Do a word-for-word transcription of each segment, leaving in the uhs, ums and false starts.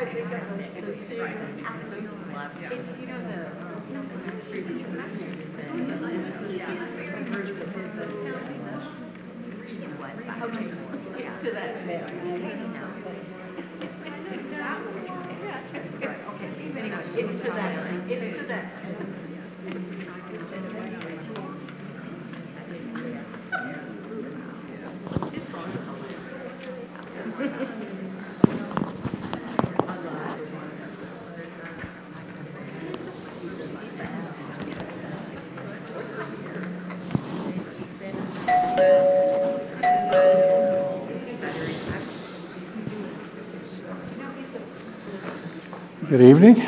Good evening.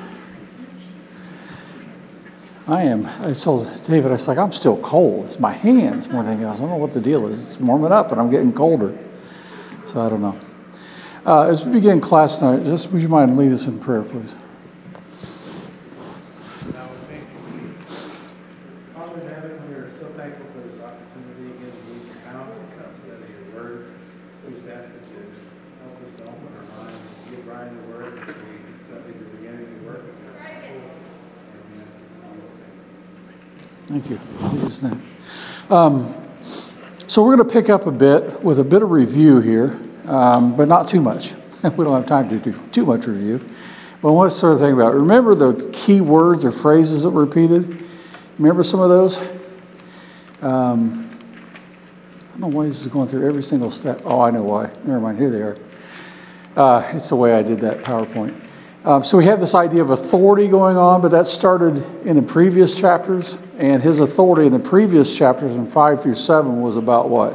I am, I told David, I was like, I'm still cold. It's my hands more than anything else. I don't know what the deal is. It's warming up and I'm getting colder. So I don't know. Uh, as we begin class tonight, just would you mind leading us in prayer, please? Father in heaven, we are so thankful for this opportunity again to read your house, to study your word. We just ask that you help us to open our minds, give Brian the word, that we can study the beginning of the work of your Thank you. In Jesus' name. Um, so we're going to pick up a bit with a bit of review here, um, but not too much. We don't have time to do too much review. But I want to sort of think about it. Remember the key words or phrases that were repeated? Remember some of those? Um, I don't know why this is going through every single step. Oh, I know why. Never mind. Here they are. Uh, it's the way I did that PowerPoint. Um, so we have this idea of authority going on, but that started in the previous chapters, and his authority in the previous chapters in five through seven was about what?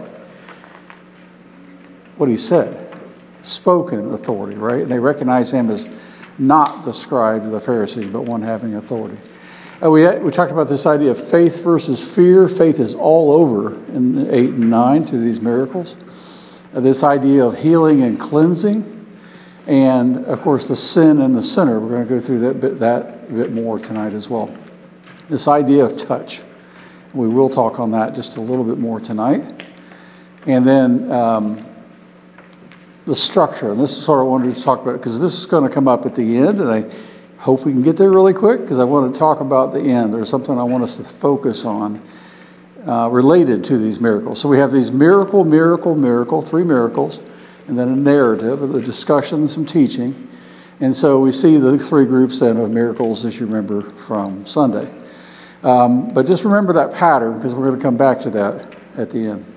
What he said. Spoken authority, right? And they recognize him as not the scribes of the Pharisees, but one having authority. Uh, we we talked about this idea of faith versus fear. Faith is all over in eight and nine through these miracles. Uh, this idea of healing and cleansing. And, of course, the sin and the sinner. We're going to go through that bit, that bit more tonight as well. This idea of touch. We will talk on that just a little bit more tonight. And then um, the structure. And this is what I wanted to talk about, because this is going to come up at the end. And I hope we can get there really quick, because I want to talk about the end. There's something I want us to focus on uh, related to these miracles. So we have these miracle, miracle, miracle, three miracles. And then a narrative, a discussion, some teaching. And so we see the three groups then of miracles, as you remember from Sunday. Um, but just remember that pattern, because we're going to come back to that at the end.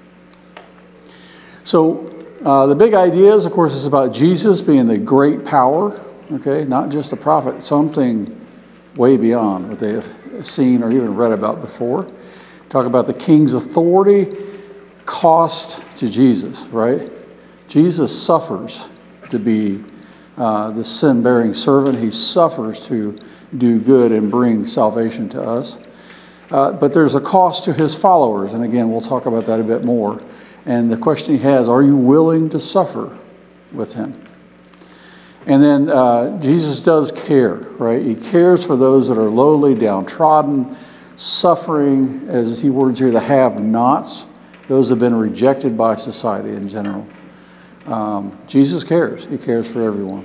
So uh, the big idea is, of course, is about Jesus being the great power, okay? Not just a prophet, something way beyond what they have seen or even read about before. Talk about the king's authority, cost to Jesus, right? Jesus suffers to be uh, the sin-bearing servant. He suffers to do good and bring salvation to us. Uh, but there's a cost to his followers. And again, we'll talk about that a bit more. And the question he has, are you willing to suffer with him? And then uh, Jesus does care, right? He cares for those that are lowly, downtrodden, suffering, as he words here, the have-nots, those that have been rejected by society in general. Um, Jesus cares. He cares for everyone.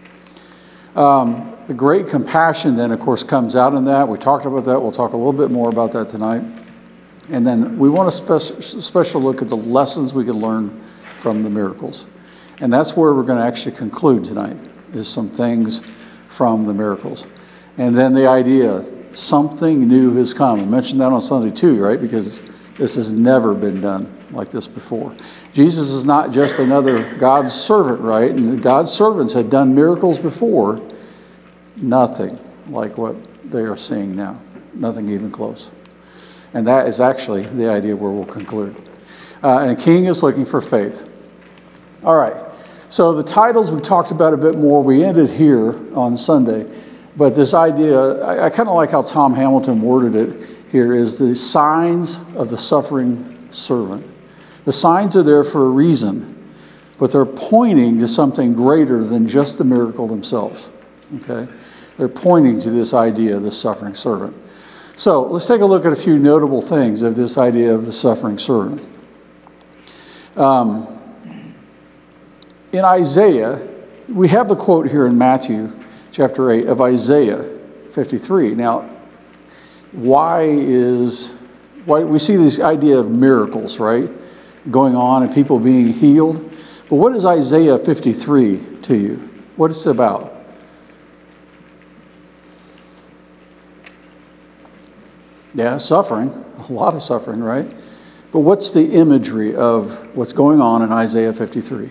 Um, the great compassion then, of course, comes out in that. We talked about that. We'll talk a little bit more about that tonight. And then we want a spe- special look at the lessons we can learn from the miracles. And that's where we're going to actually conclude tonight, is some things from the miracles. And then the idea, something new has come. I mentioned that on Sunday too, right? Because this has never been done like this before. Jesus is not just another God's servant, right? And God's servants had done miracles before. Nothing like what they are seeing now. Nothing even close. And that is actually the idea where we'll conclude. Uh, and a king is looking for faith. All right. So the titles we talked about a bit more. We ended here on Sunday. But this idea, I, I kind of like how Tom Hamilton worded it here, is the signs of the suffering servant. The signs are there for a reason, but they're pointing to something greater than just the miracle themselves. Okay? They're pointing to this idea of the suffering servant. So let's take a look at a few notable things of this idea of the suffering servant. Um, in Isaiah, we have the quote here in Matthew chapter eight of Isaiah fifty-three. Now, why is, why we see this idea of miracles, right, going on and people being healed. But what is Isaiah fifty-three to you? What is it about? Yeah, suffering, a lot of suffering, right? But what's the imagery of what's going on in Isaiah fifty-three?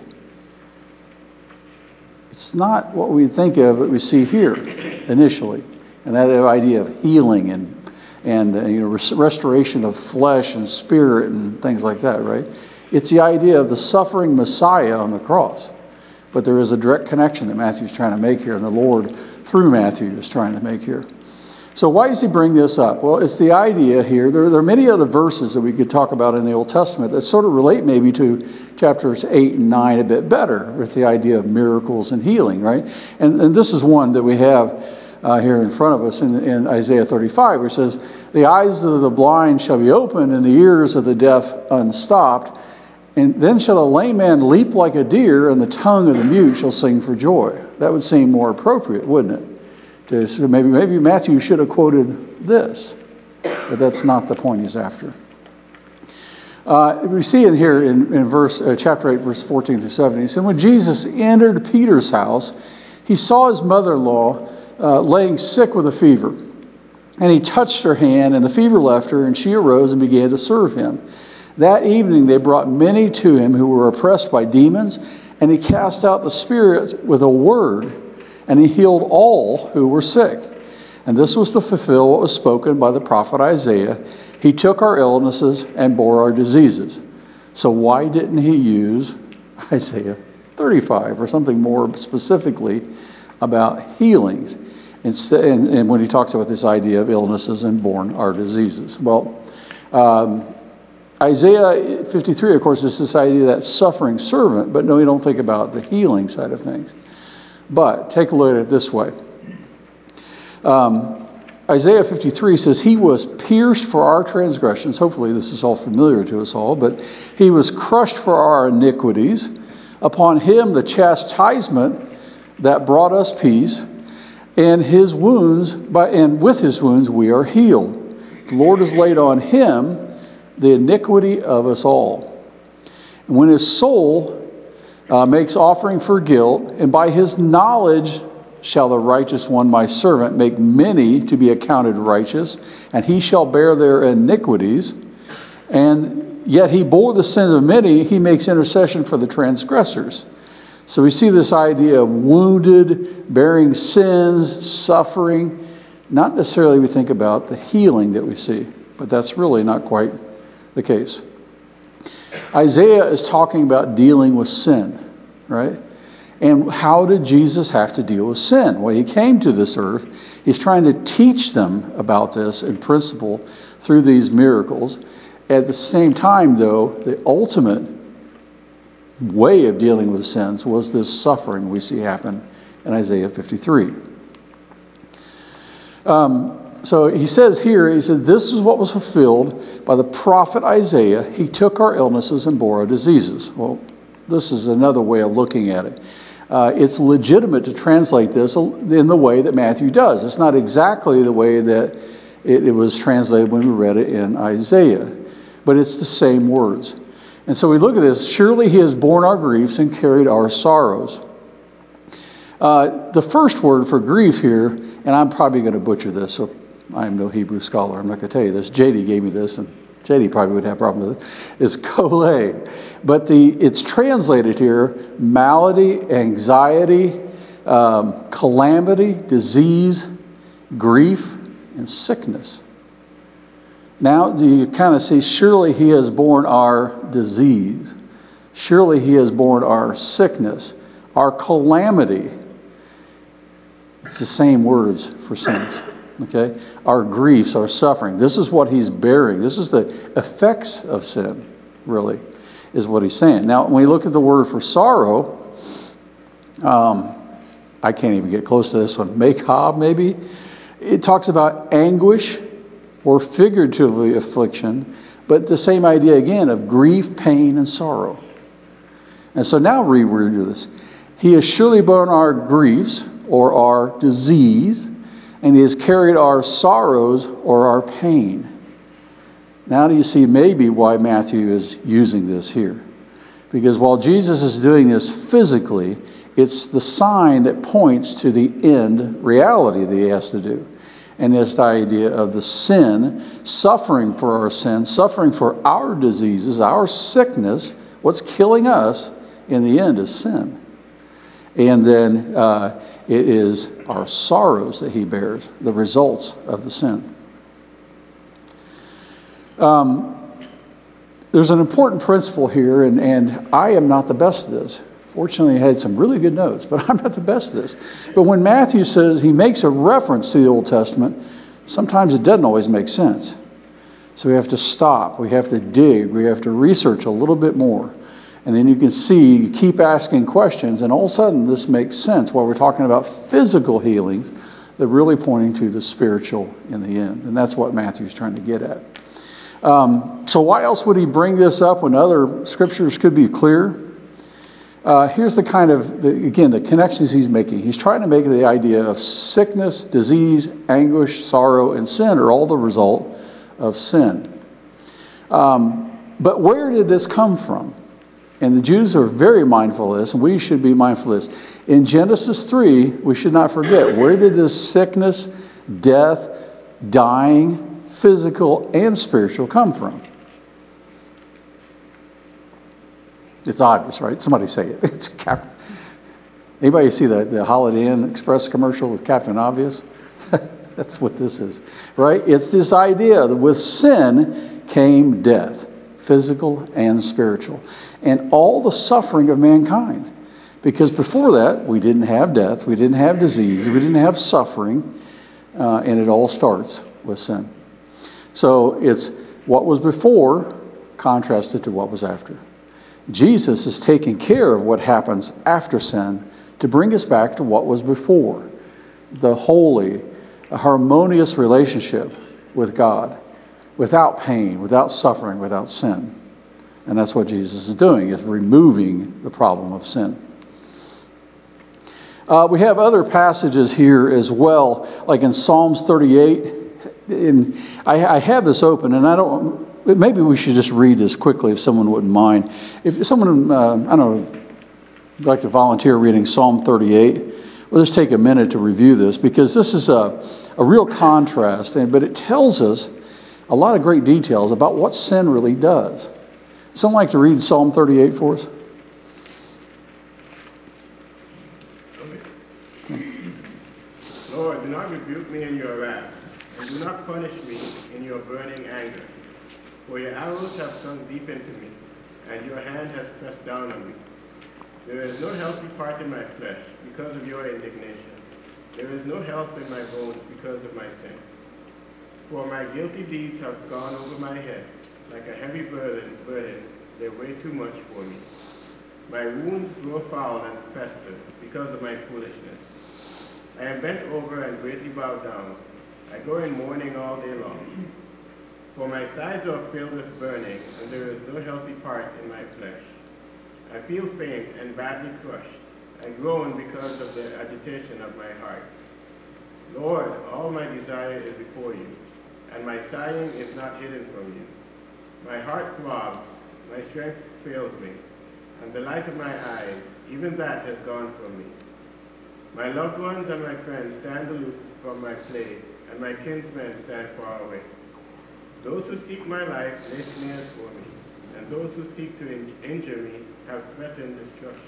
It's not what we think of that we see here initially, and that idea of healing and and uh, you know res- restoration of flesh and spirit and things like that, right? It's the idea of the suffering Messiah on the cross. But there is a direct connection that Matthew's trying to make here, and the Lord, through Matthew, is trying to make here. So why does he bring this up? Well, it's the idea here. There, there are many other verses that we could talk about in the Old Testament that sort of relate maybe to chapters eight and nine a bit better with the idea of miracles and healing, right? And, and this is one that we have uh, here in front of us in, in Isaiah thirty-five, where it says, "The eyes of the blind shall be opened and the ears of the deaf unstopped. And then shall a lame man leap like a deer, and the tongue of the mute shall sing for joy." That would seem more appropriate, wouldn't it? To, so maybe, maybe Matthew should have quoted this, but that's not the point he's after. Uh, we see it here in, in verse uh, chapter eight, verse fourteen through seventeen. He said, "When Jesus entered Peter's house, he saw his mother-in-law uh, laying sick with a fever. And he touched her hand, and the fever left her, and she arose and began to serve him. That evening they brought many to him who were oppressed by demons, and he cast out the spirits with a word, and he healed all who were sick. And this was to fulfill what was spoken by the prophet Isaiah. He took our illnesses and bore our diseases." So why didn't he use Isaiah thirty-five or something more specifically about healings? Instead, and, and when he talks about this idea of illnesses and borne our diseases. Well, um, Isaiah fifty-three, of course, is this idea of that suffering servant, but no, you don't think about the healing side of things. But take a look at it this way. Um, Isaiah fifty-three says, "He was pierced for our transgressions." Hopefully this is all familiar to us all. "But he was crushed for our iniquities. Upon him the chastisement that brought us peace, and his wounds, by, and with his wounds we are healed. The Lord has laid on him the iniquity of us all. And when his soul uh, makes offering for guilt, and by his knowledge shall the righteous one, my servant, make many to be accounted righteous, and he shall bear their iniquities. And yet he bore the sins of many, he makes intercession for the transgressors." So we see this idea of wounded, bearing sins, suffering. Not necessarily we think about the healing that we see, but that's really not quite the case. Isaiah is talking about dealing with sin, right? And how did Jesus have to deal with sin? Well, he came to this earth. He's trying to teach them about this in principle through these miracles. At the same time, though, the ultimate way of dealing with sins was this suffering we see happen in Isaiah fifty-three. Um, so he says here, he said, "This is what was fulfilled by the prophet Isaiah. He took our illnesses and bore our diseases." Well, this is another way of looking at it. Uh, it's legitimate to translate this in the way that Matthew does. It's not exactly the way that it, it was translated when we read it in Isaiah, but it's the same words. And so we look at this. "Surely he has borne our griefs and carried our sorrows." Uh, the first word for grief here, and I'm probably going to butcher this, so I'm no Hebrew scholar. I'm not going to tell you this. J D gave me this, and J D probably would have a problem with it, is kole. But the it's translated here, malady, anxiety, um, calamity, disease, grief, and sickness. Now, do you kind of see, surely he has borne our disease. Surely he has borne our sickness, our calamity. It's the same words for sins. Okay? Our griefs, our suffering. This is what he's bearing. This is the effects of sin, really, is what he's saying. Now, when we look at the word for sorrow, um, I can't even get close to this one. Mekab, maybe. It talks about anguish, or figuratively affliction, but the same idea again of grief, pain, and sorrow. And so now reread this. He has surely borne our griefs or our disease, and he has carried our sorrows or our pain. Now do you see maybe why Matthew is using this here? Because while Jesus is doing this physically, it's the sign that points to the end reality that he has to do. And it's the idea of the sin, suffering for our sin, suffering for our diseases, our sickness. What's killing us in the end is sin. And then uh, it is our sorrows that he bears, the results of the sin. Um, there's an important principle here, and, and I am not the best at this. Fortunately, I had some really good notes, but I'm not the best at this. But when Matthew says he makes a reference to the Old Testament, sometimes it doesn't always make sense. So we have to stop. We have to dig. We have to research a little bit more. And then you can see, you keep asking questions, and all of a sudden this makes sense while we're talking about physical healings. They're really pointing to the spiritual in the end. And that's what Matthew's trying to get at. Um, so why else would he bring this up when other scriptures could be clear? Uh, here's the kind of, the, again, the connections he's making. He's trying to make the idea of sickness, disease, anguish, sorrow, and sin are all the result of sin. Um, but where did this come from? And the Jews are very mindful of this, and we should be mindful of this. In Genesis three, we should not forget, where did this sickness, death, dying, physical, and spiritual come from? It's obvious, right? Somebody say it. It's Captain. Anybody see the, the Holiday Inn Express commercial with Captain Obvious? That's what this is, right? It's this idea that with sin came death, physical and spiritual, and all the suffering of mankind. Because before that, we didn't have death, we didn't have disease, we didn't have suffering, uh, and it all starts with sin. So it's what was before contrasted to what was after. Jesus is taking care of what happens after sin to bring us back to what was before. The holy, harmonious relationship with God, without pain, without suffering, without sin. And that's what Jesus is doing, is removing the problem of sin. Uh, we have other passages here as well, like in Psalms thirty-eight. And I, I have this open, and I don't... Maybe we should just read this quickly if someone wouldn't mind. If someone, uh, I don't know, would like to volunteer reading Psalm thirty-eight, we'll just take a minute to review this, because this is a, a real contrast, but it tells us a lot of great details about what sin really does. Someone like to read Psalm thirty-eight for us? Lord, do not rebuke me in your wrath, and do not punish me in your burning anger. For your arrows have sunk deep into me, and your hand has pressed down on me. There is no healthy part in my flesh because of your indignation. There is no health in my bones because of my sin. For my guilty deeds have gone over my head. Like a heavy burden, burden, they weigh too much for me. My wounds grow foul and fester because of my foolishness. I am bent over and greatly bowed down. I go in mourning all day long. For my sides are filled with burning, and there is no healthy part in my flesh. I feel faint and badly crushed. I groan because of the agitation of my heart. Lord, all my desire is before you, and my sighing is not hidden from you. My heart throbs, my strength fails me, and the light of my eyes, even that has gone from me. My loved ones and my friends stand aloof from my plague, and my kinsmen stand far away. Those who seek my life lay snares for me, and those who seek to in- injure me have threatened destruction,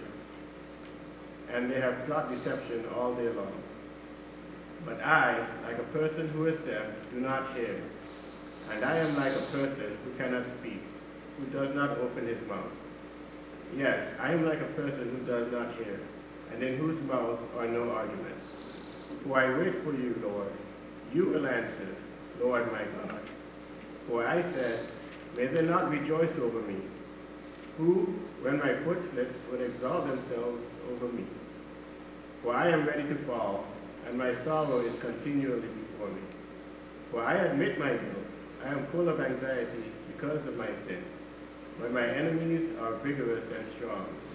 and they have plot deception all day long. But I, like a person who is deaf, do not hear, and I am like a person who cannot speak, who does not open his mouth. Yes, I am like a person who does not hear, and in whose mouth are no arguments. For I wait for you, Lord. You will answer, Lord my God. For I said, may they not rejoice over me, who, when my foot slips, would exalt themselves over me. For I am ready to fall, and my sorrow is continually before me. For I admit my guilt. I am full of anxiety because of my sin. But my enemies are vigorous and strong,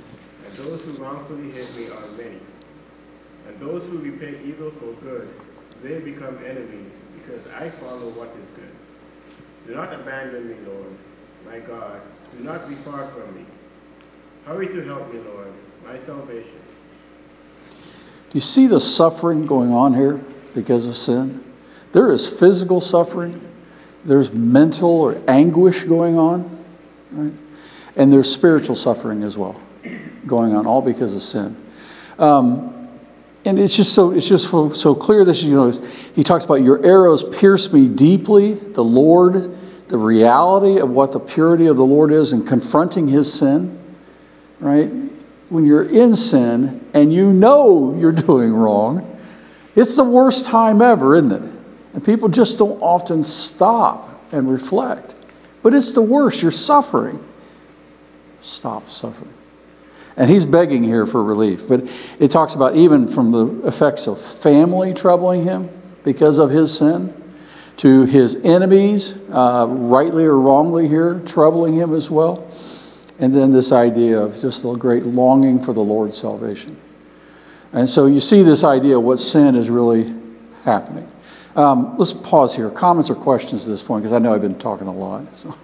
and those who wrongfully hate me are many. And those who repay evil for good, they become enemies, because I follow what is good. Do not abandon me, Lord, my God. Do not be far from me. Hurry to help me, Lord, my salvation. Do you see the suffering going on here because of sin? There is physical suffering. There's mental or anguish going on, right? And there's spiritual suffering as well going on, all because of sin. Um, and it's just so it's just so, so clear. This, you know, he talks about your arrows pierce me deeply. The Lord, the reality of what the purity of the Lord is, and confronting His sin, right? When you're in sin and you know you're doing wrong, it's the worst time ever, isn't it? And people just don't often stop and reflect. But it's the worst. You're suffering. Stop suffering. And he's begging here for relief. But it talks about even from the effects of family troubling him because of his sin, to his enemies, uh, rightly or wrongly here, troubling him as well. And then this idea of just the great longing for the Lord's salvation. And so you see this idea of what sin is really happening. Um, let's pause here. Comments or questions at this point, because I know I've been talking a lot. So.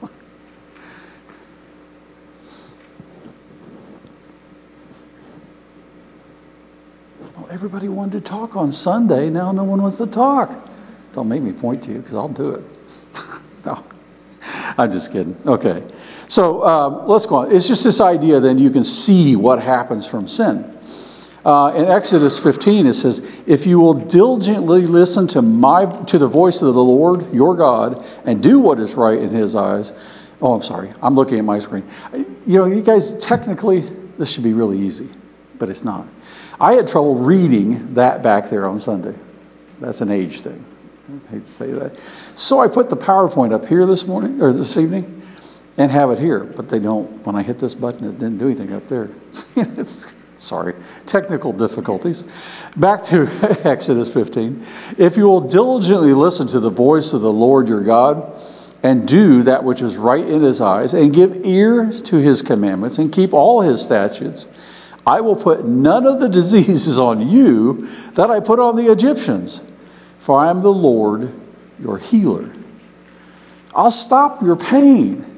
Well, everybody wanted to talk on Sunday. Now no one wants to talk. Don't make me point to you, because I'll do it. No, I'm just kidding. Okay. So um, let's go on. It's just this idea then you can see what happens from sin. Uh, in Exodus fifteen, it says, if you will diligently listen to my to the voice of the Lord, your God, and do what is right in His eyes. Oh, I'm sorry. I'm looking at my screen. You know, you guys, technically, this should be really easy, but it's not. I had trouble reading that back there on Sunday. That's an age thing. I hate to say that. So I put the PowerPoint up here this morning, or this evening, and have it here. But they don't, when I hit this button, it didn't do anything up there. It's, sorry, technical difficulties. Back to Exodus fifteen. If you will diligently listen to the voice of the Lord your God, and do that which is right in His eyes, and give ear to His commandments, and keep all His statutes, I will put none of the diseases on you that I put on the Egyptians, for I am the Lord your healer. I'll stop your pain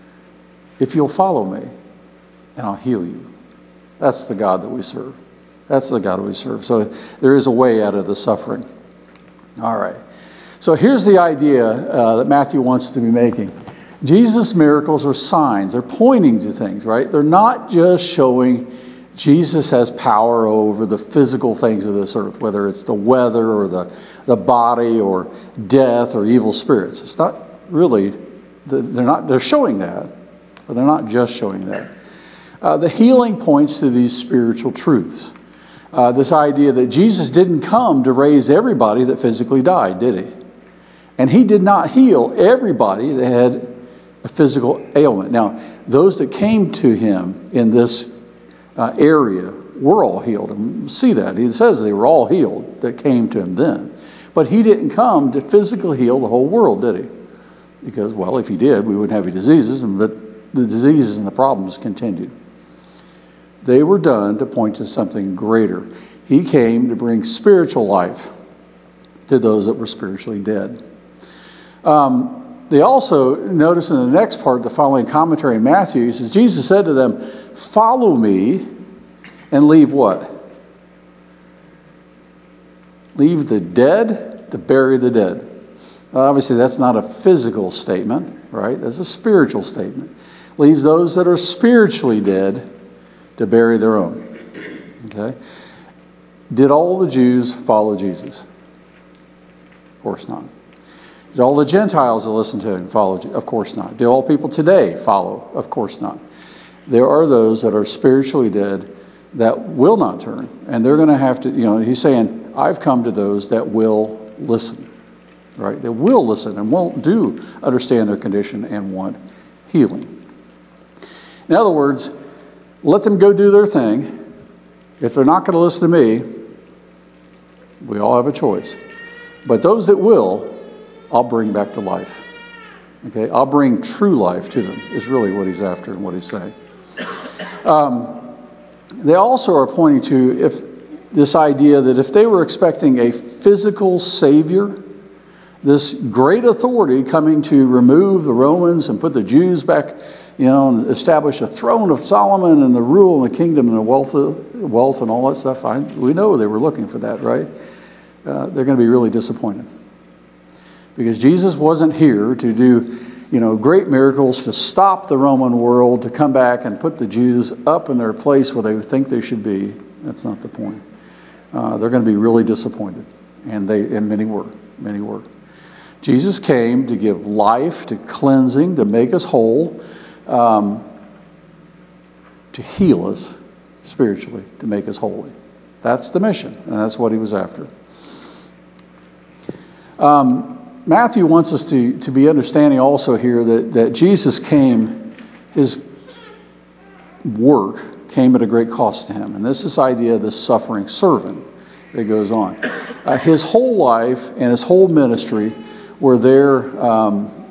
if you'll follow me, and I'll heal you. That's the God that we serve. That's the God that we serve. So there is a way out of the suffering. All right. So here's the idea uh, that Matthew wants to be making. Jesus' miracles are signs. They're pointing to things, right? They're not just showing Jesus has power over the physical things of this earth, whether it's the weather or the, the body or death or evil spirits. It's not really, they're not, they're showing that, but they're not just showing that. Uh, the healing points to these spiritual truths. Uh, this idea that Jesus didn't come to raise everybody that physically died, did He? And He did not heal everybody that had a physical ailment. Now, those that came to Him in this uh, area were all healed. And see that. He says they were all healed that came to Him then. But He didn't come to physically heal the whole world, did He? Because, well, if He did, we wouldn't have any diseases, but the diseases and the problems continued. They were done to point to something greater. He came to bring spiritual life to those that were spiritually dead. Um, they also, notice in the next part, the following commentary in Matthew, he says, Jesus said to them, follow me and leave what? Leave the dead to bury the dead. Well, obviously, that's not a physical statement, right? That's a spiritual statement. Leaves those that are spiritually dead to bury their own. Okay? Did all the Jews follow Jesus? Of course not. Did all the Gentiles that listen to Him follow Jesus? Of course not. Do all people today follow? Of course not. There are those that are spiritually dead that will not turn. And they're going to have to, you know, He's saying, I've come to those that will listen. Right? They will listen and won't do understand their condition and want healing. In other words, let them go do their thing. If they're not going to listen to me, we all have a choice. But those that will, I'll bring back to life. Okay, I'll bring true life to them, is really what He's after and what He's saying. Um, they also are pointing to if this idea that if they were expecting a physical savior, this great authority coming to remove the Romans and put the Jews back, you know, and establish a throne of Solomon and the rule and the kingdom and the wealth, wealth and all that stuff. I, we know they were looking for that, right? Uh, they're going to be really disappointed. Because Jesus wasn't here to do, you know, great miracles to stop the Roman world, to come back and put the Jews up in their place where they think they should be. That's not the point. Uh, they're going to be really disappointed. And they, and many were. Many were. Jesus came to give life, to cleansing, to make us whole, um, to heal us spiritually, to make us holy. That's the mission, and that's what he was after. Um, Matthew wants us to, to be understanding also here that, that Jesus came, his work came at a great cost to him. And this is this idea of the suffering servant that goes on. Uh, his whole life and his whole ministry were there, um,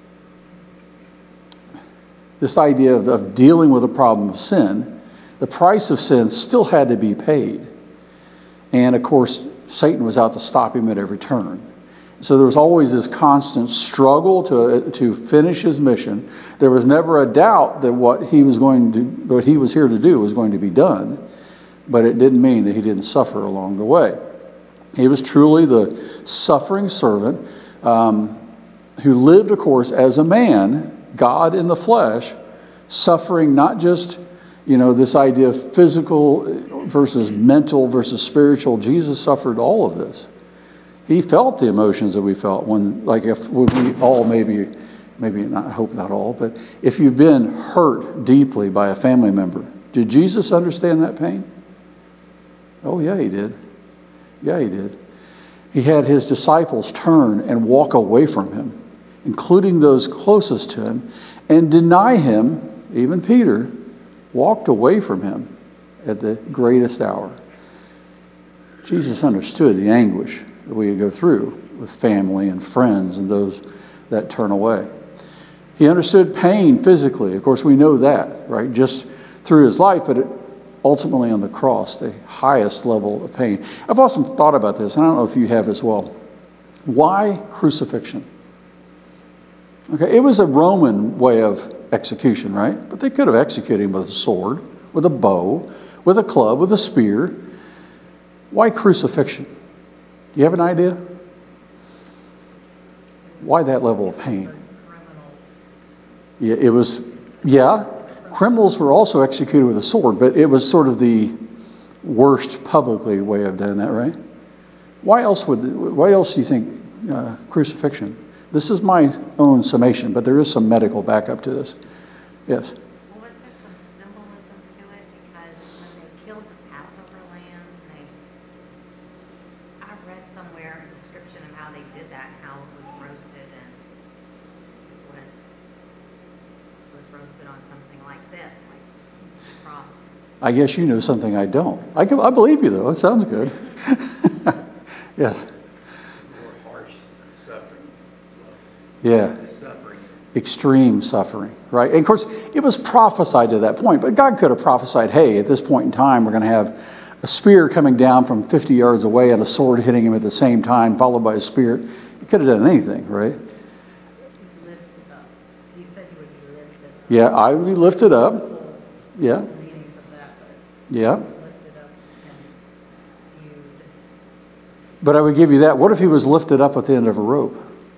this idea of, of dealing with the problem of sin. The price of sin still had to be paid. And of course, Satan was out to stop him at every turn. So there was always this constant struggle to to finish his mission. There was never a doubt that what he was going to, what he was here to do was going to be done. But it didn't mean that he didn't suffer along the way. He was truly the suffering servant, Um, who lived, of course, as a man, God in the flesh, suffering not just, you know, this idea of physical versus mental versus spiritual. Jesus suffered all of this. He felt the emotions that we felt when, like, if when we all maybe, maybe not, I hope not all, but if you've been hurt deeply by a family member, did Jesus understand that pain? Oh, yeah, he did. Yeah, he did. He had his disciples turn and walk away from him, including those closest to him, and deny him. Even Peter walked away from him at the greatest hour. Jesus understood the anguish that we go through with family and friends and those that turn away. He understood pain physically. Of course, we know that, right? Just through his life, but it, ultimately on the cross, the highest level of pain. I've often thought about this, and I don't know if you have as well. Why crucifixion? Okay, it was a Roman way of execution, right? But they could have executed him with a sword, with a bow, with a club, with a spear. Why crucifixion? Do you have an idea? Why that level of pain? Yeah, it was, yeah. Criminals were also executed with a sword, but it was sort of the worst publicly way of doing that, right? Why else would? Why else do you think uh, crucifixion? This is my own summation, but there is some medical backup to this. Yes. Well, was there some symbolism to it? Because when they killed the Passover lamb, they, I read somewhere a description of how they did that, how it was roasted and was was roasted on something like this, like cross. I guess you know something I don't. I, can, I believe you, though. It sounds good. Yes. More harsh suffering. Yeah. Suffering. Extreme suffering, right? And of course, it was prophesied to that point, but God could have prophesied, hey, at this point in time, we're going to have a spear coming down from fifty yards away and a sword hitting him at the same time, followed by a spear. He could have done anything, right? Lifted up. You said you would be lifted up. Yeah, I would be lifted up. Yeah. Meaning of that, but Yeah. lifted up and viewed. But I would give you that. What if he was lifted up at the end of a rope?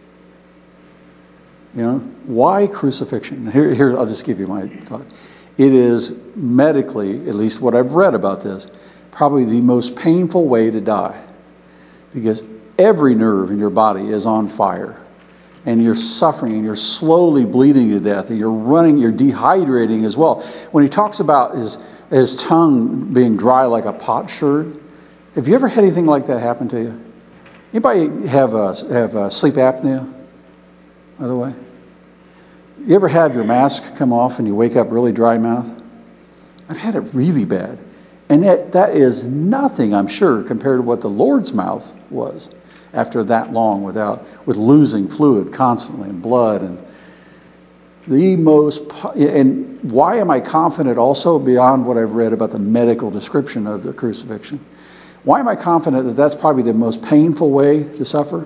You know, why crucifixion? Here, here, I'll just give you my thought. It is medically, at least what I've read about this, probably the most painful way to die. Because every nerve in your body is on fire. And you're suffering and you're slowly bleeding to death. And you're running, you're dehydrating as well. When he talks about his, his tongue being dry like a potsherd, have you ever had anything like that happen to you? Anybody have uh, have uh, sleep apnea, by the way? You ever had your mask come off and you wake up really dry mouth? I've had it really bad. And that, that is nothing, I'm sure, compared to what the Lord's mouth was after that long without with losing fluid constantly and blood. And the most, and why am I confident also beyond what I've read about the medical description of the crucifixion? Why am I confident that that's probably the most painful way to suffer?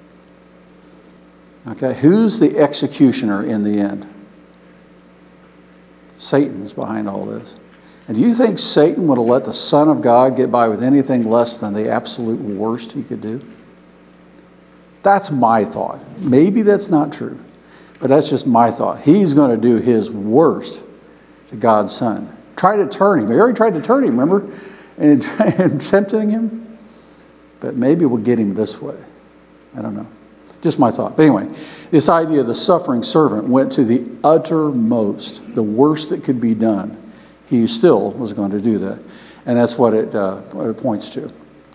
Okay, who's the executioner in the end? Satan's behind all this. And do you think Satan would have let the Son of God get by with anything less than the absolute worst he could do? That's my thought. Maybe that's not true, but that's just my thought. He's going to do his worst to God's Son. Try to turn him. He already tried to turn him, remember? And, and tempting him. But maybe we'll get him this way. I don't know. Just my thought. But anyway, this idea of the suffering servant went to the uttermost, the worst that could be done. He still was going to do that. And that's what it, uh, what it points to.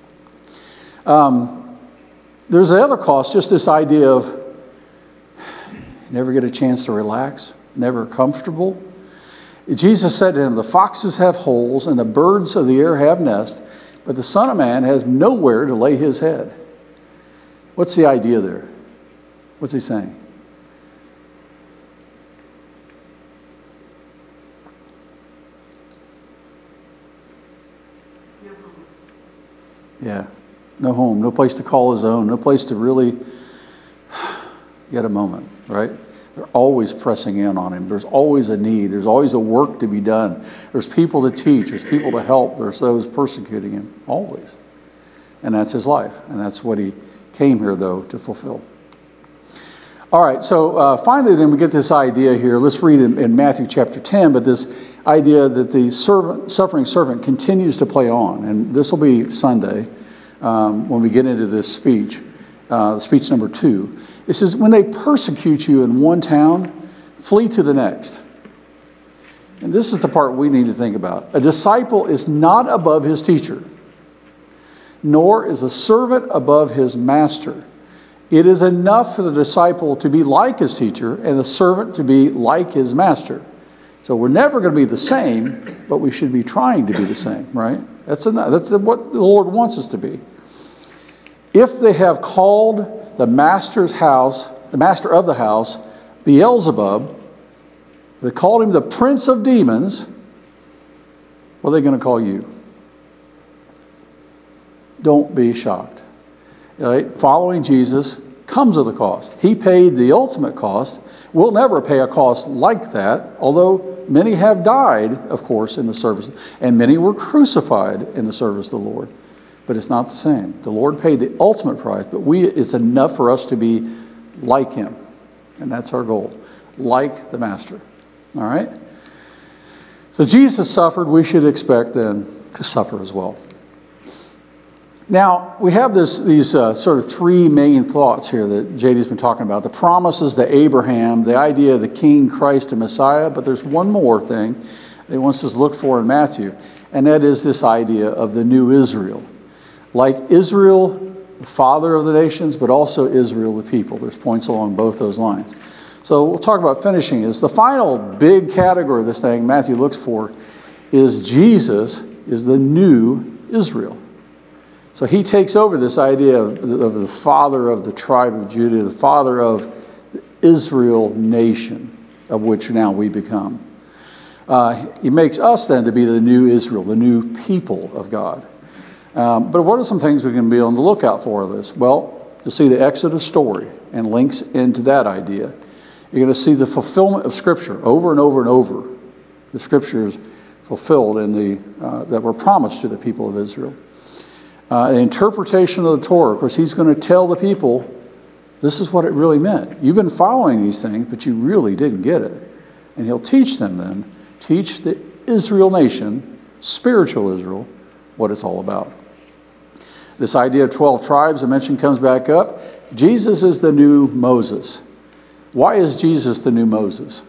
Um, there's the other cost, just this idea of never get a chance to relax, never comfortable. Jesus said to him, the foxes have holes and the birds of the air have nests, but the Son of Man has nowhere to lay his head. What's the idea there? What's he saying? No home. Yeah, no home, no place to call his own, no place to really get a moment, right? They're always pressing in on him. There's always a need. There's always a work to be done. There's people to teach. There's people to help. There's those persecuting him. Always. And that's his life. And that's what he came here, though, to fulfill. All right, so uh, finally then we get this idea here. Let's read in, in Matthew chapter ten, but this idea that the servant, suffering servant continues to play on. And this will be Sunday um, when we get into this speech, uh, speech number two. It says, when they persecute you in one town, flee to the next. And this is the part we need to think about. A disciple is not above his teacher, nor is a servant above his master. It is enough for the disciple to be like his teacher and the servant to be like his master. So we're never going to be the same, but we should be trying to be the same, right? That's enough. That's what the Lord wants us to be. If they have called the master's house, the master of the house, Beelzebub, they called him the prince of demons, what are they going to call you? Don't be shocked. Right? Following Jesus comes at a cost. He paid the ultimate cost. We'll never pay a cost like that, although many have died, of course, in the service, and many were crucified in the service of the Lord. But it's not the same. The Lord paid the ultimate price, but we it's enough for us to be like him. And that's our goal. Like the Master. All right? So Jesus suffered. We should expect then to suffer as well. Now, we have this these uh, sort of three main thoughts here that J D's been talking about. The promises to Abraham, the idea of the King, Christ, and Messiah. But there's one more thing that he wants us to look for in Matthew, and that is this idea of the new Israel. Like Israel, the father of the nations, but also Israel, the people. There's points along both those lines. So we'll talk about finishing is the final big category of this thing Matthew looks for is Jesus is the new Israel. So he takes over this idea of, of the father of the tribe of Judah, the father of the Israel nation, of which now we become. Uh, he makes us then to be the new Israel, the new people of God. Um, but what are some things we can be on the lookout for of this? Well, to see the Exodus story and links into that idea. You're going to see the fulfillment of Scripture over and over and over. The Scriptures fulfilled in the uh, that were promised to the people of Israel. Uh, the interpretation of the Torah. Of course, he's going to tell the people, this is what it really meant. You've been following these things, but you really didn't get it. And he'll teach them then, teach the Israel nation, spiritual Israel, what it's all about. This idea of twelve tribes I mentioned comes back up. Jesus is the new Moses. Why is Jesus the new Moses?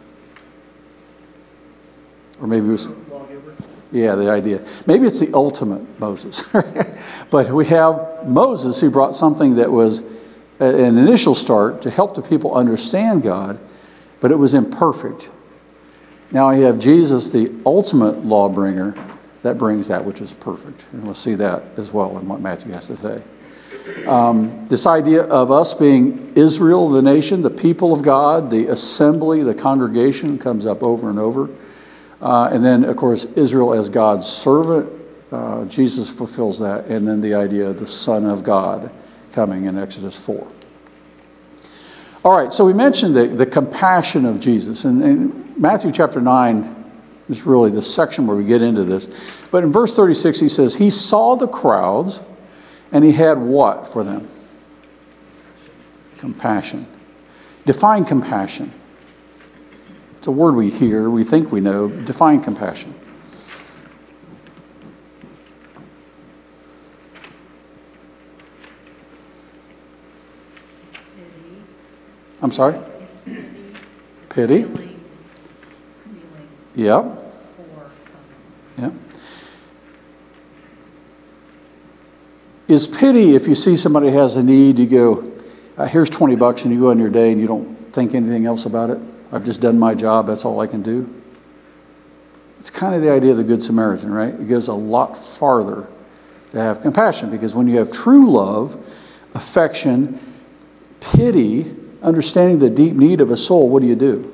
Or maybe it was... Yeah, the idea. Maybe it's the ultimate Moses. But we have Moses who brought something that was an initial start to help the people understand God, but it was imperfect. Now we have Jesus, the ultimate lawbringer, that brings that which is perfect. And we'll see that as well in what Matthew has to say. Um, this idea of us being Israel, the nation, the people of God, the assembly, the congregation comes up over and over. Uh, and then, of course, Israel as God's servant. Uh, Jesus fulfills that. And then the idea of the Son of God coming in Exodus four. All right, so we mentioned the, the compassion of Jesus. And, and Matthew chapter nine is really the section where we get into this. But in verse thirty-six, he says, he saw the crowds, and he had what for them? Compassion. Define compassion. It's a word we hear, we think we know. Define compassion. Pity. I'm sorry? Pity. Pity. Feeling, feeling Yep. for Yep. someone. Is pity if you see somebody has a need, you go, uh, here's twenty bucks, and you go on your day and you don't think anything else about it? I've just done my job, that's all I can do. It's kind of the idea of the Good Samaritan, right? It goes a lot farther to have compassion, because when you have true love, affection, pity, understanding the deep need of a soul, what do you do?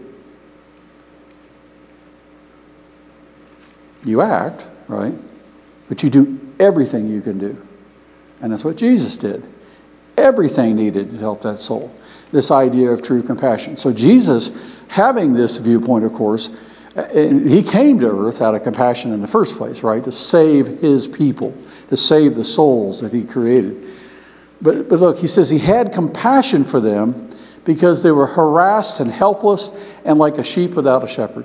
You act, right? But you do everything you can do. And that's what Jesus did. Everything needed to help that soul. This idea of true compassion. So Jesus, having this viewpoint, of course, he came to earth out of compassion in the first place, right? To save his people, to save the souls that he created. But, but look, he says he had compassion for them because they were harassed and helpless and like a sheep without a shepherd.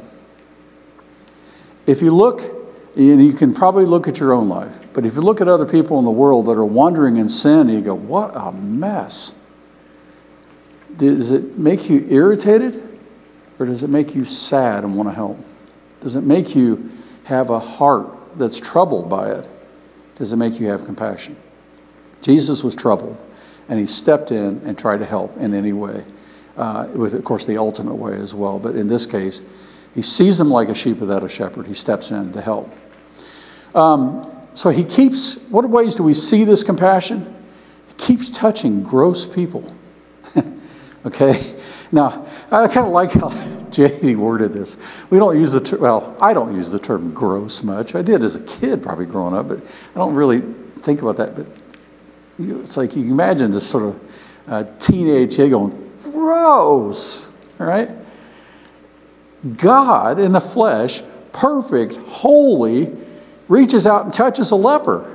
If you look, and you can probably look at your own life, but if you look at other people in the world that are wandering in sin, you go, what a mess. Does it make you irritated? Or does it make you sad and want to help? Does it make you have a heart that's troubled by it? Does it make you have compassion? Jesus was troubled, and he stepped in and tried to help in any way. Uh, with, of course, the ultimate way as well. But in this case, he sees them like a sheep without a shepherd. He steps in to help. Um, so he keeps, what ways do we see this compassion? He keeps touching gross people. Okay? Now, I kind of like how J D worded this. We don't use the term, well, I don't use the term gross much. I did as a kid, probably growing up, but I don't really think about that. But you, it's like you can imagine this sort of uh, teenage kid going, gross, all right? God in the flesh, perfect, holy, reaches out and touches a leper.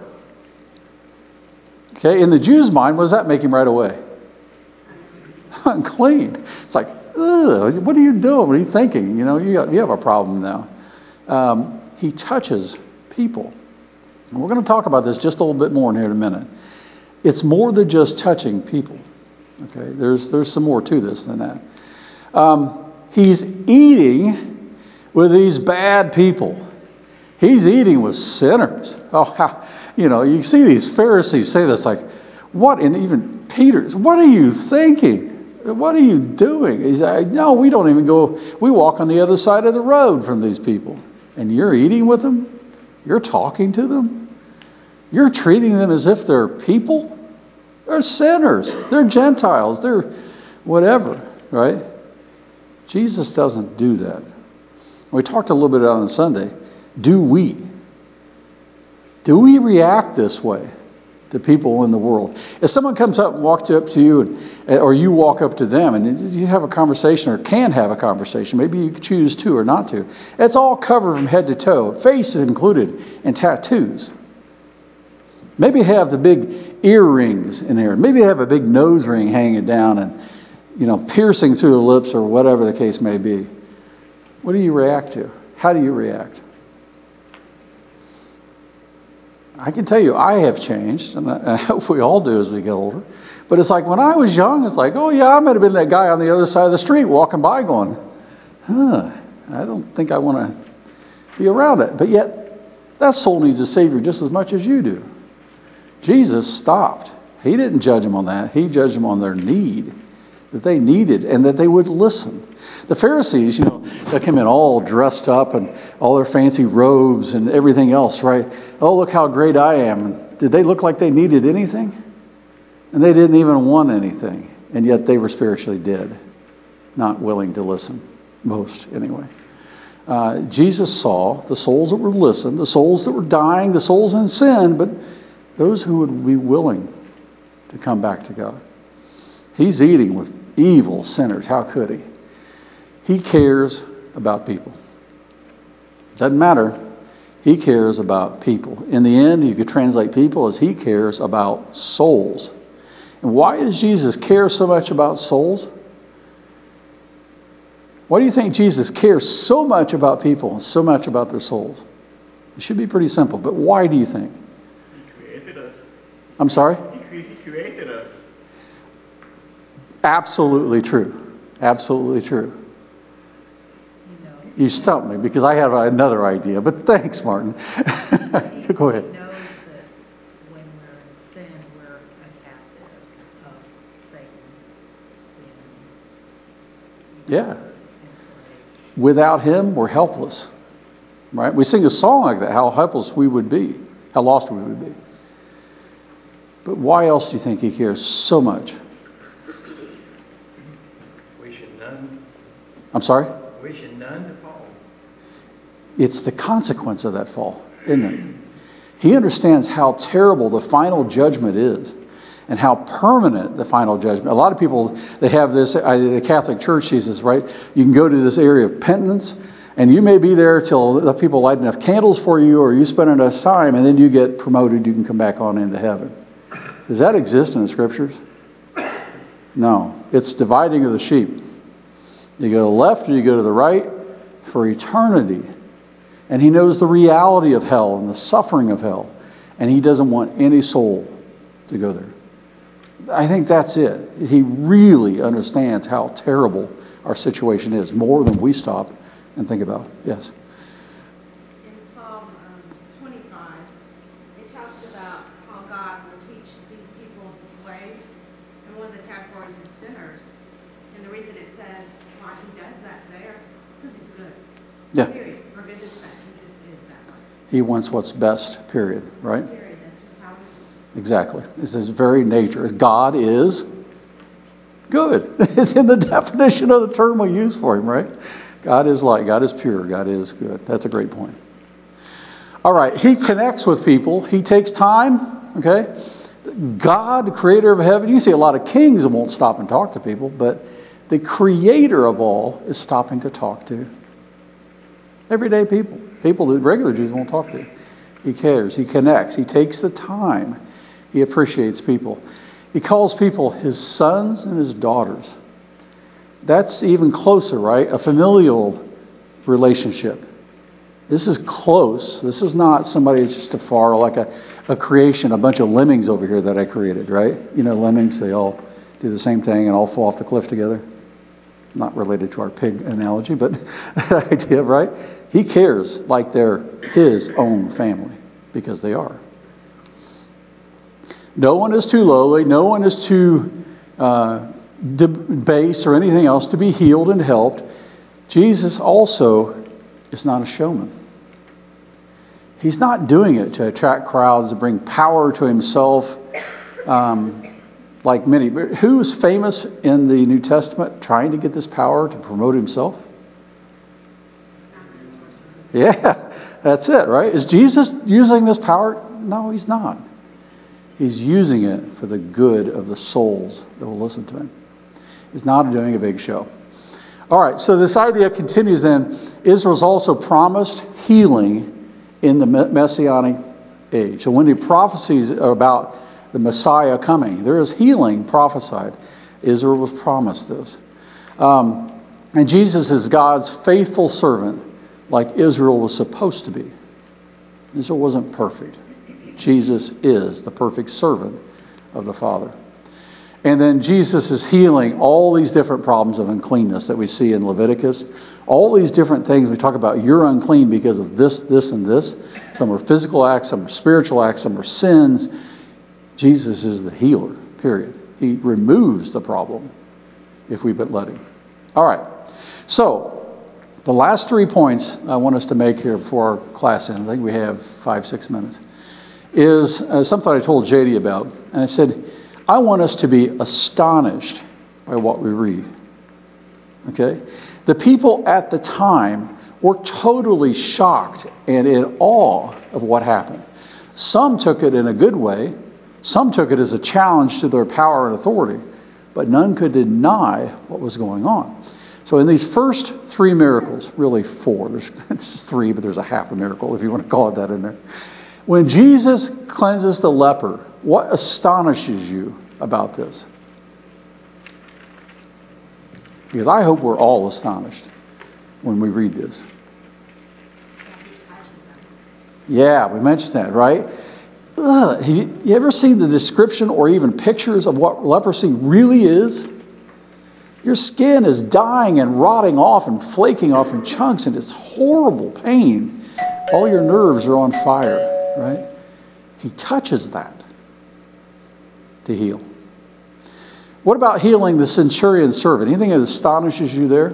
Okay, in the Jews' mind, what does that make him right away? Unclean. It's like, ugh, what are you doing? What are you thinking? You know, you, got, you have a problem now. Um, he touches people. And we're going to talk about this just a little bit more in here in a minute. It's more than just touching people. Okay, there's there's some more to this than that. Um, he's eating with these bad people. He's eating with sinners. Oh, how, you know, you see these Pharisees say this, like, what? And even Peter's, what are you thinking? What are you doing? He's like, no, we don't even go, we walk on the other side of the road from these people. And you're eating with them? You're talking to them? You're treating them as if they're people? They're sinners. They're Gentiles. They're whatever, right? Jesus doesn't do that. We talked a little bit on Sunday. Do we? Do we react this way to people in the world? If someone comes up and walks up to you, and, or you walk up to them, and you have a conversation or can have a conversation, maybe you choose to or not to. It's all covered from head to toe, face is included, and tattoos. Maybe have the big earrings in there. Maybe have a big nose ring hanging down and, you know, piercing through the lips or whatever the case may be. What do you react to? How do you react? I can tell you I have changed, and I hope we all do as we get older. But it's like when I was young, it's like, oh yeah, I might have been that guy on the other side of the street walking by going, huh, I don't think I want to be around it. But yet, that soul needs a Savior just as much as you do. Jesus stopped. He didn't judge them on that. He judged them on their need, that they needed, and that they would listen. The Pharisees, you know, they came in all dressed up and all their fancy robes and everything else, right? Oh, look how great I am. Did they look like they needed anything? And they didn't even want anything. And yet they were spiritually dead, not willing to listen. Most, anyway. Uh, Jesus saw the souls that were listening, the souls that were dying, the souls in sin, but those who would be willing to come back to God. He's eating with evil sinners. How could he? He cares about people. Doesn't matter. He cares about people. In the end, you could translate people as he cares about souls. And why does Jesus care so much about souls? Why do you think Jesus cares so much about people and so much about their souls? It should be pretty simple, but why do you think? He created us. I'm sorry? He, cre- he created us. Absolutely true. Absolutely true. You stumped me because I have another idea, but thanks, Martin. Go ahead. He knows that when we're in sin, we're a captive of Satan. Yeah. Without him, we're helpless. Right? We sing a song like that, how helpless we would be, how lost we would be. But why else do you think he cares so much? We should none, I'm sorry? we should none to fall. It's the consequence of that fall, isn't it? He understands how terrible the final judgment is and how permanent the final judgment. A lot of people, they have this, uh, the Catholic Church sees this, right? You can go to this area of penitence, and you may be there till the people light enough candles for you, or you spend enough time, and then you get promoted, you can come back on into heaven. Does that exist in the Scriptures? No. It's dividing of the sheep. You go to the left or you go to the right for eternity. And he knows the reality of hell and the suffering of hell. And he doesn't want any soul to go there. I think that's it. He really understands how terrible our situation is, more than we stop and think about. Yes? In Psalm um, twenty-five, it talks about how God will teach these people his ways. And one of the categories is sinners. And the reason it says why he does that there, because he's good. Yeah. Period. For goodness sake, he just is that way. He wants what's best, period. Right? Period. That's just how he is. Exactly. It's his very nature. God is good. It's in the definition of the term we use for him, right? God is light. God is pure. God is good. That's a great point. All right. He connects with people. He takes time. Okay. God, the creator of heaven. You see a lot of kings that won't stop and talk to people, but the creator of all is stopping to talk to everyday people. People that regular Jews won't talk to. He cares. He connects. He takes the time. He appreciates people. He calls people his sons and his daughters. That's even closer, right? A familial relationship. This is close. This is not somebody that's just afar, like a, a creation, a bunch of lemmings over here that I created, right? You know, lemmings, they all do the same thing and all fall off the cliff together. Not related to our pig analogy, but the idea, right? He cares like they're his own family, because they are. No one is too lowly. No one is too uh, base or anything else to be healed and helped. Jesus also is not a showman. He's not doing it to attract crowds, to bring power to himself, um, like many. But who is famous in the New Testament trying to get this power to promote himself? Yeah, that's it, right? Is Jesus using this power? No, he's not. He's using it for the good of the souls that will listen to him. He's not doing a big show. All right, so this idea continues then. Israel's also promised healing in the Messianic age. So when the prophecies are about the Messiah coming, there is healing prophesied. Israel was promised this. Um, and Jesus is God's faithful servant, like Israel was supposed to be. Israel wasn't perfect. Jesus is the perfect servant of the Father. And then Jesus is healing all these different problems of uncleanness that we see in Leviticus. All these different things we talk about, you're unclean because of this, this, and this. Some are physical acts, some are spiritual acts, some are sins. Jesus is the healer, period. He removes the problem if we but let him. All right. So, the last three points I want us to make here before our class ends, I think we have five, six minutes, is uh, something I told J D about. And I said, I want us to be astonished by what we read. Okay? The people at the time were totally shocked and in awe of what happened. Some took it in a good way. Some took it as a challenge to their power and authority. But none could deny what was going on. So in these first three miracles, really four, there's it's three, but there's a half a miracle if you want to call it that in there. When Jesus cleanses the leper, what astonishes you about this? Because I hope we're all astonished when we read this. Yeah, we mentioned that, right? Ugh, you, you ever seen the description or even pictures of what leprosy really is? Your skin is dying and rotting off and flaking off in chunks, and it's horrible pain. All your nerves are on fire, right? He touches that to heal. What about healing the centurion's servant? Anything that astonishes you there?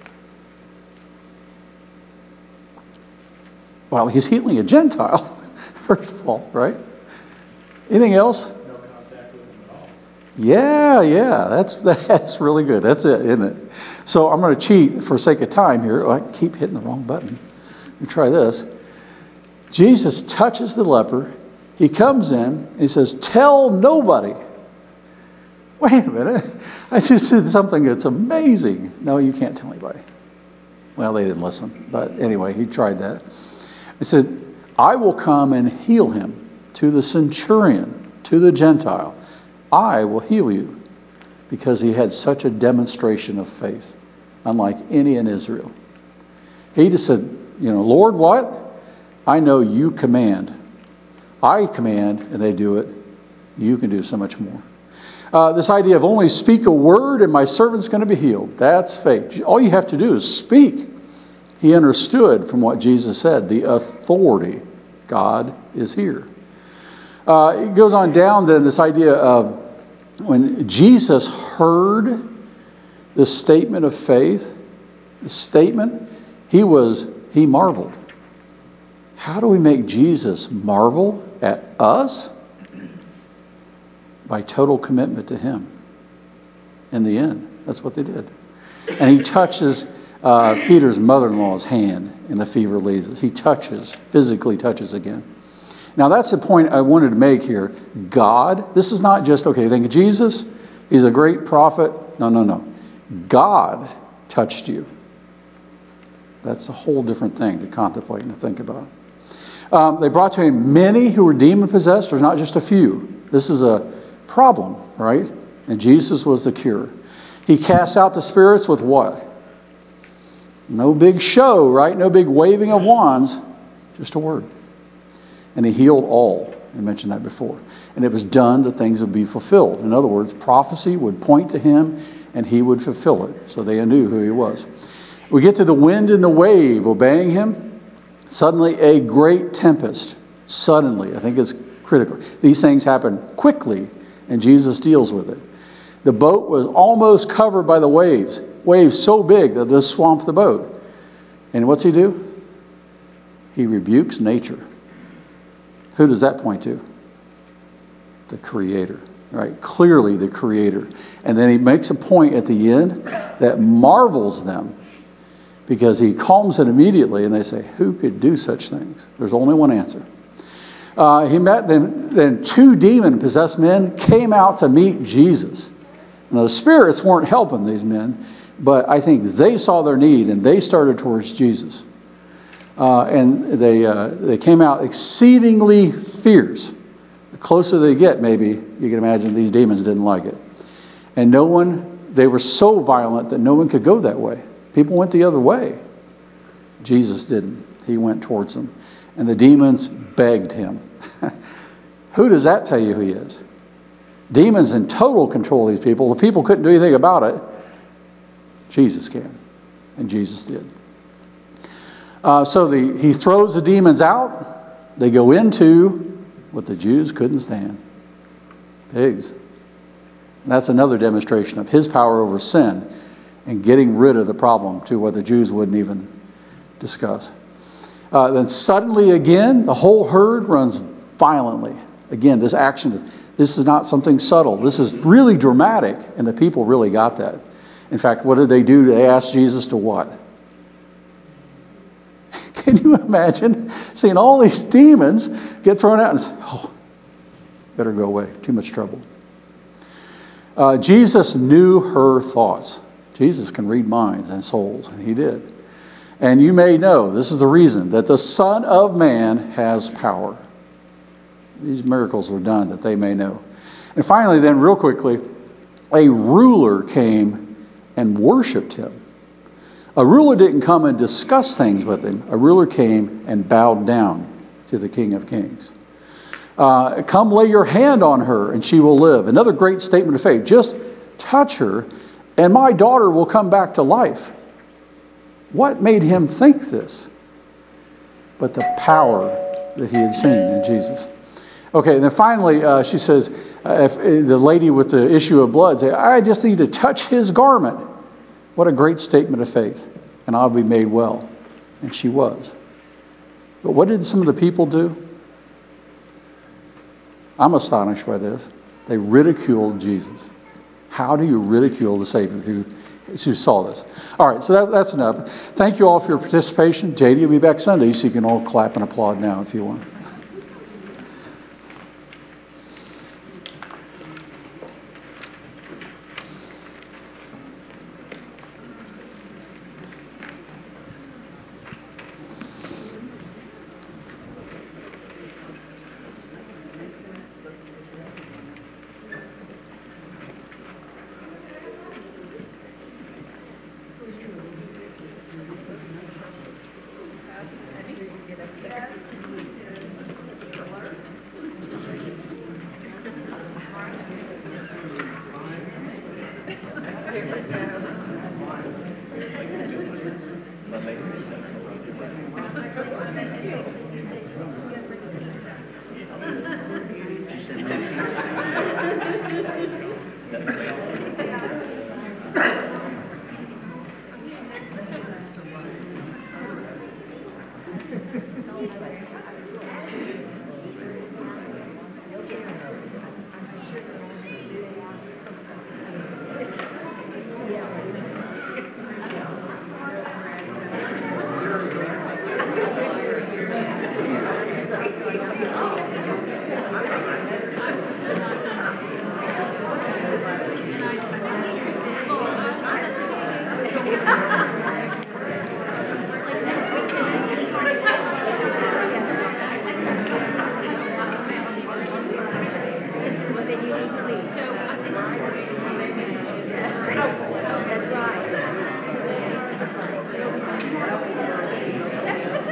Well, he's healing a Gentile, first of all, right? Anything else? No contact with them at all. Yeah, yeah, that's that's really good. That's it, isn't it? So I'm going to cheat for sake of time here. Oh, I keep hitting the wrong button. Let me try this. Jesus touches the leper. He comes in and he says, "Tell nobody." Wait a minute. I just did something that's amazing. No, you can't tell anybody. Well, they didn't listen. But anyway, he tried that. He said, "I will come and heal him." To the centurion, to the Gentile, "I will heal you," because he had such a demonstration of faith, unlike any in Israel. He just said, you know, "Lord, what? I know you command. I command, and they do it. You can do so much more." Uh, this idea of only speak a word and my servant's going to be healed. That's faith. All you have to do is speak. He understood from what Jesus said, the authority. God is here. Uh, it goes on down then, this idea of when Jesus heard the statement of faith, the statement, he was, he marveled. How do we make Jesus marvel at us? By total commitment to him. In the end, that's what they did. And he touches uh, Peter's mother-in-law's hand and the fever leaves. He touches, physically touches again. Now that's the point I wanted to make here. God, this is not just, okay, think of Jesus, he's a great prophet. No, no, no. God touched you. That's a whole different thing to contemplate and to think about. Um, they brought to him many who were demon-possessed. There's not just a few. This is a problem, right? And Jesus was the cure. He cast out the spirits with what? No big show, right? No big waving of wands. Just a word. And he healed all. I mentioned that before. And it was done that things would be fulfilled. In other words, prophecy would point to him and he would fulfill it. So they knew who he was. We get to the wind and the wave obeying him. Suddenly a great tempest. Suddenly. I think it's critical. These things happen quickly and Jesus deals with it. The boat was almost covered by the waves. Waves so big that they swamped the boat. And what's he do? He rebukes nature. Who does that point to? The Creator, right? Clearly the Creator. And then he makes a point at the end that marvels them because he calms it immediately and they say, who could do such things? There's only one answer. Uh, he met them, then two demon-possessed men came out to meet Jesus. Now the spirits weren't helping these men, but I think they saw their need and they started towards Jesus. Uh, and they uh, they came out exceedingly fierce. The closer they get, maybe, you can imagine these demons didn't like it. And no one, they were so violent that no one could go that way. People went the other way. Jesus didn't. He went towards them. And the demons begged him. Who does that tell you who he is? Demons in total control of these people. The people couldn't do anything about it. Jesus can. And Jesus did. Uh, so the, he throws the demons out. They go into what the Jews couldn't stand. Pigs. And that's another demonstration of his power over sin and getting rid of the problem to what the Jews wouldn't even discuss. Uh, then suddenly again, the whole herd runs violently. Again, this action, this is not something subtle. This is really dramatic, and the people really got that. In fact, what did they do? They asked Jesus to what? Can you imagine seeing all these demons get thrown out and say, oh, better go away. Too much trouble. Uh, Jesus knew her thoughts. Jesus can read minds and souls, and he did. And you may know, this is the reason, that the Son of Man has power. These miracles were done that they may know. And finally then, real quickly, a ruler came and worshipped him. A ruler didn't come and discuss things with him. A ruler came and bowed down to the King of Kings. Uh, come lay your hand on her and she will live. Another great statement of faith. Just touch her and my daughter will come back to life. What made him think this? But the power that he had seen in Jesus. Okay, and then finally uh, she says, uh, if, uh, the lady with the issue of blood said, I just need to touch his garment. What a great statement of faith. And I'll be made well. And she was. But what did some of the people do? I'm astonished by this. They ridiculed Jesus. How do you ridicule the Savior who, who saw this? All right, so that, that's enough. Thank you all for your participation. J D will be back Sunday, so you can all clap and applaud now if you want. So I think